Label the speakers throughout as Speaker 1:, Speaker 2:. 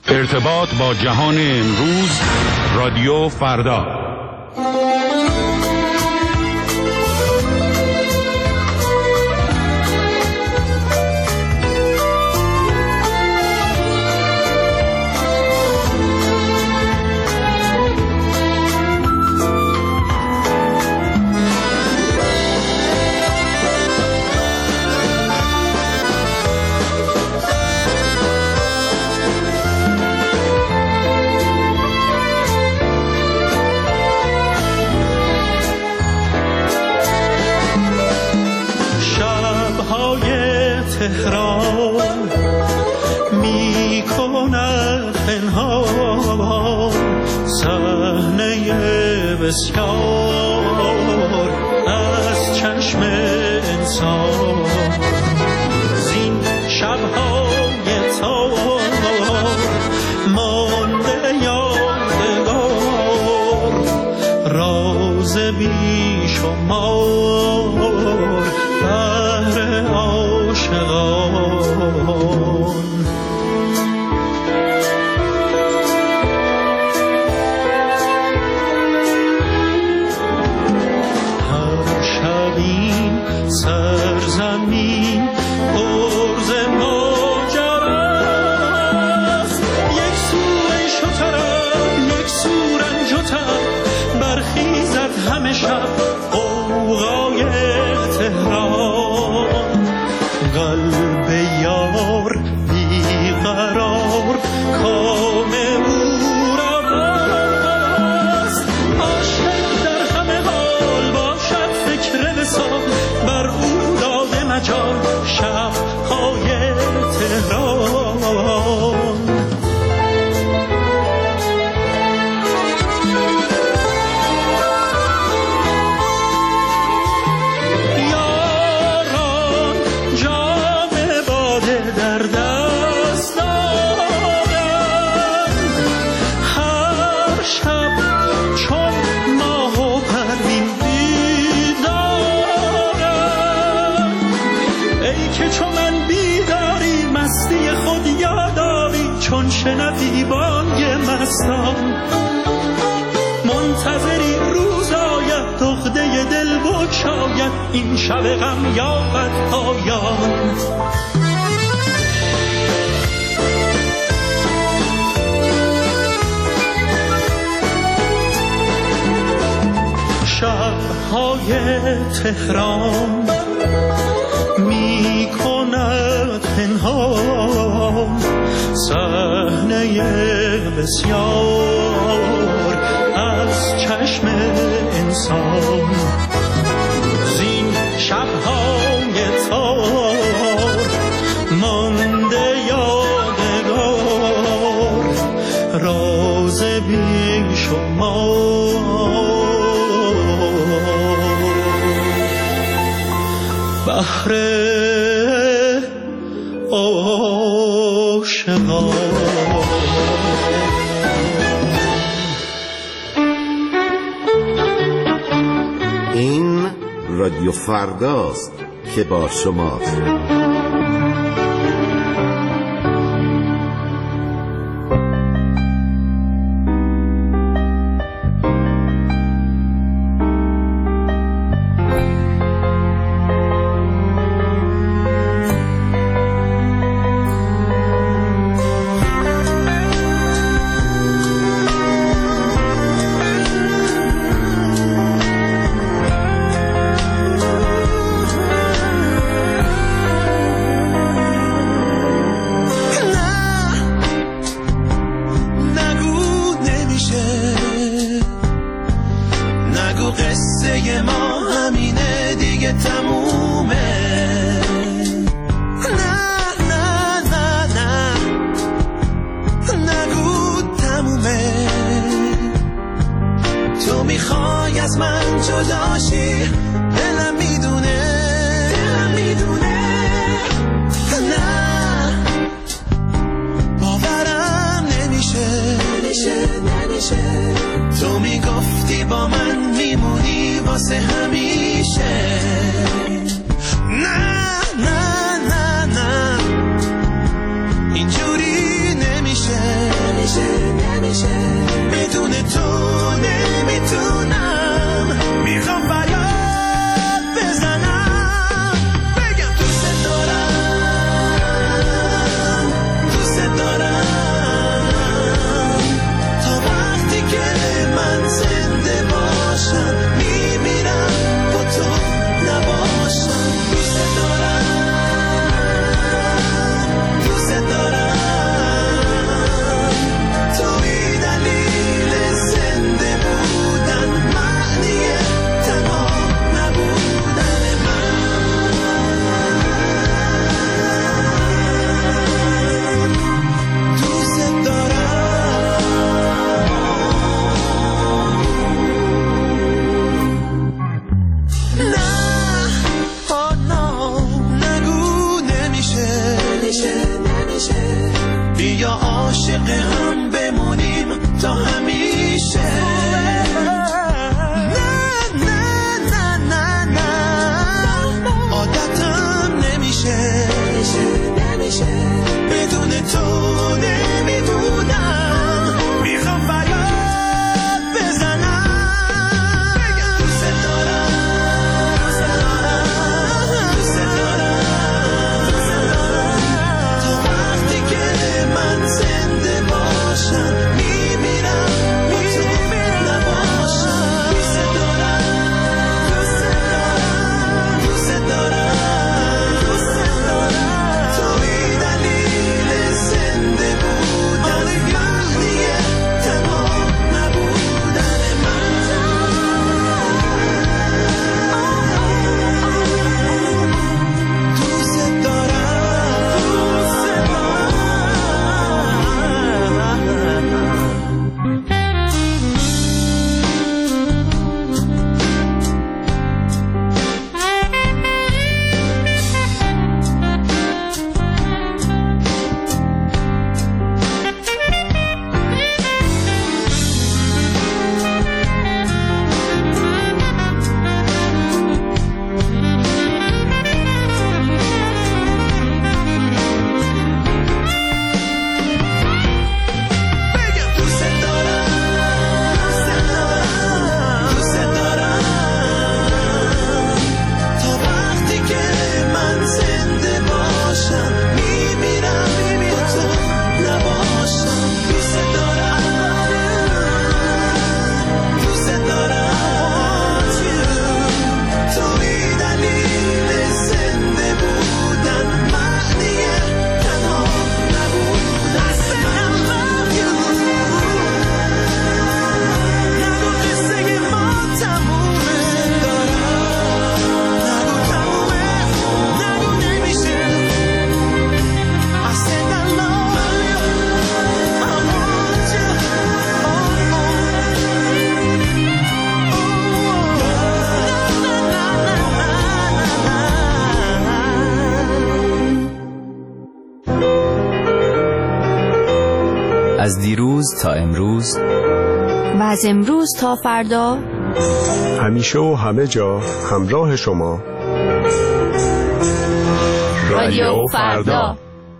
Speaker 1: ارتباط با جهان امروز، رادیو فردا.
Speaker 2: تهران می کند پنهان صحنه بسیار از چشم انسان. زین شب‌های تار مانده یادگار، راز بی‌شمار بهر عاشقان. هر شب این سرزمین پر ز ماجراست، یک سو عیش و طرب، یک سو رنج و تب، برخیزد همه شب غوغای تهران. قلب یار بیقرار کام او را بست، عاشق در همه حال باشد فکر وصال، بر او داده مجال شب‌های تهران. چون شنوی بانگ مستان، منتظری روز آید دخده دل بگشاید، این شب غم یابد پایان. شب‌های تهران می کند پنهان صحنه بسیار از چشم انسان. زین شب‌های تار مانده یادگار، راز بی‌شمار بهر عاشقان.
Speaker 3: این رادیو فرداست که با شماست.
Speaker 2: تو میگفتی با من میمونی واسه همیشه. نه نه نه نه اینجوری نمیشه. نمیشه بدون تو نمیتونم میخوام فریاد بزنم بگم دوست دارم تا وقتی که من زنده باشم میمیرم با تو نباشم دوست دارم توی دلیل زنده بودن معنی تنها نبودن من دوست دارم نه نگو نمیشه بیا عاشق هم بمونیم تا همیشه نه عادتم نمیشه بدون تو نمیدونم میخوام فریاد بزنم بگم دوست دارم تا وقتی که من زنده باشم میمیرم با تو نباشم دوست دارم توی دلیل زنده بودن معنی تنها نبودن من دوست
Speaker 4: از دیروز تا امروز
Speaker 5: و از امروز تا فردا
Speaker 6: همیشه و همه جا همراه شما
Speaker 5: رادیو فردا.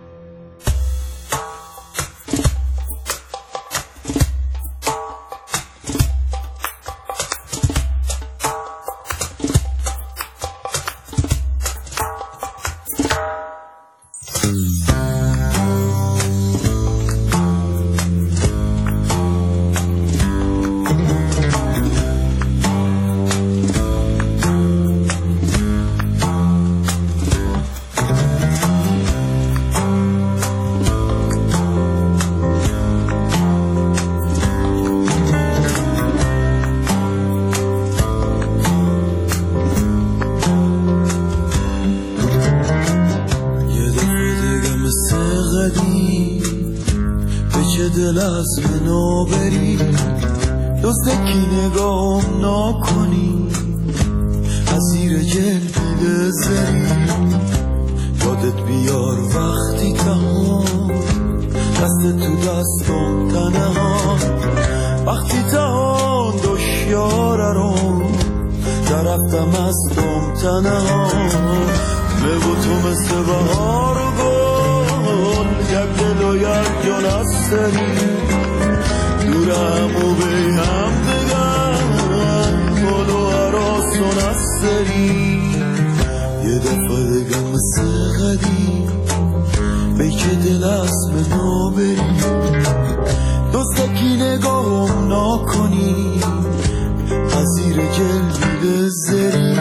Speaker 2: دل از منو بری دوستکی نگام نکنی اسیر جلبی بذاری یادت بیار وقتی تهان دست تو دستم تنها وقتی تهان دشیاره رو درفتم از دم تنها بگو تو مثل بهار گل یک دل و
Speaker 7: و یک جان است داری دورم و به هم دگم گل و عراسون است داری یه دفعه دگم مثل قدیم به که دل است به ما بری دوستکی نگاهم نکنی از زیر جلوی بذاری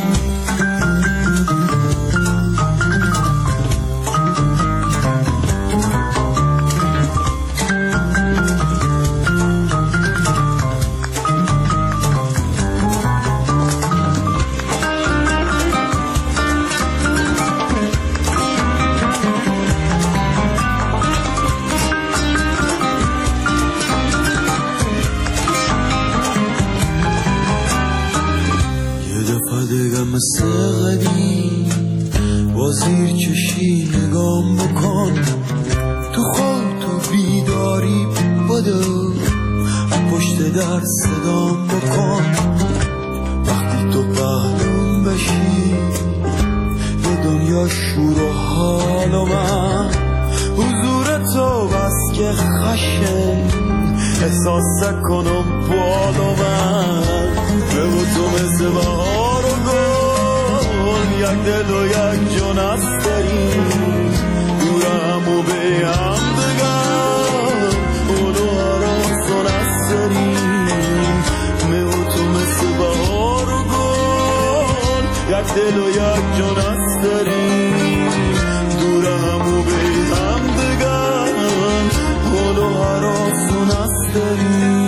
Speaker 7: مثل قدیم با زیر چشی نگام بکن تو خواب تو بیداری بدو پشت در صدام بکن وقتی تو پهلوم بشی یه دنیا شور و حال و من حضور تو بس که خشه احساس کنم بال و من به تو مثل بهار و گل یک دل و یک جان است داری دورم و به هم دگم اونو عراسون است داری به تو مثل بهار و گل یک دل و یک جان است داری دورم و به هم دگم اونو عراسون است داری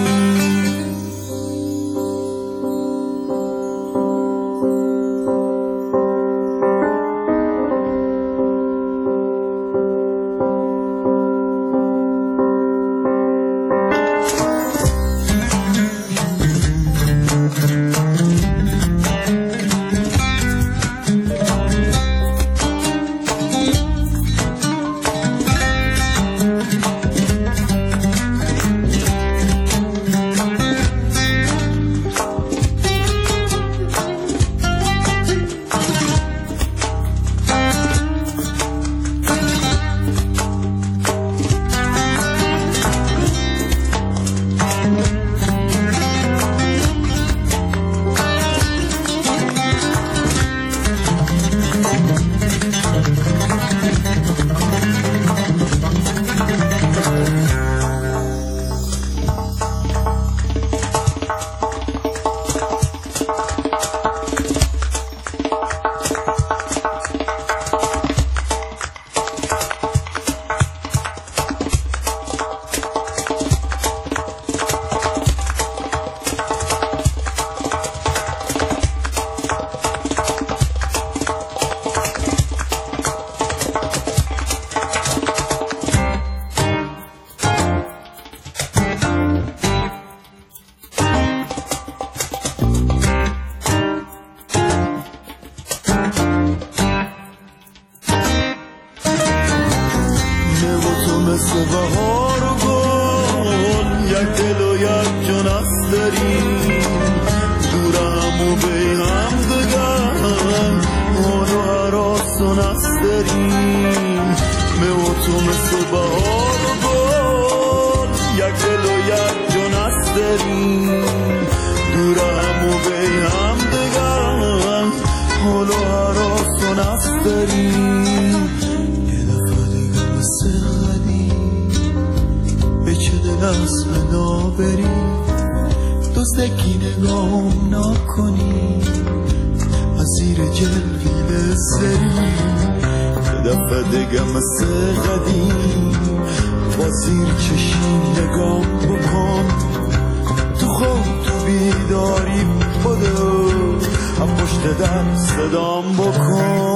Speaker 7: مثل بهار و گل یک دل و یک جان است داریم دورم و به هم دگم اونو عراسون است داریم من و تو مثل بهار و گل یک دل و یک جان است داریم دورم و به هم دگم اونو عراسون است داریم دست بنا بری دوستکی نگام نکنی از زیر جلوی بسری یه دفعه دیگه مثل قدیم با زیر چشی نگام بکن تو خواب تو بیداری بدو هم پشت در صدام بکن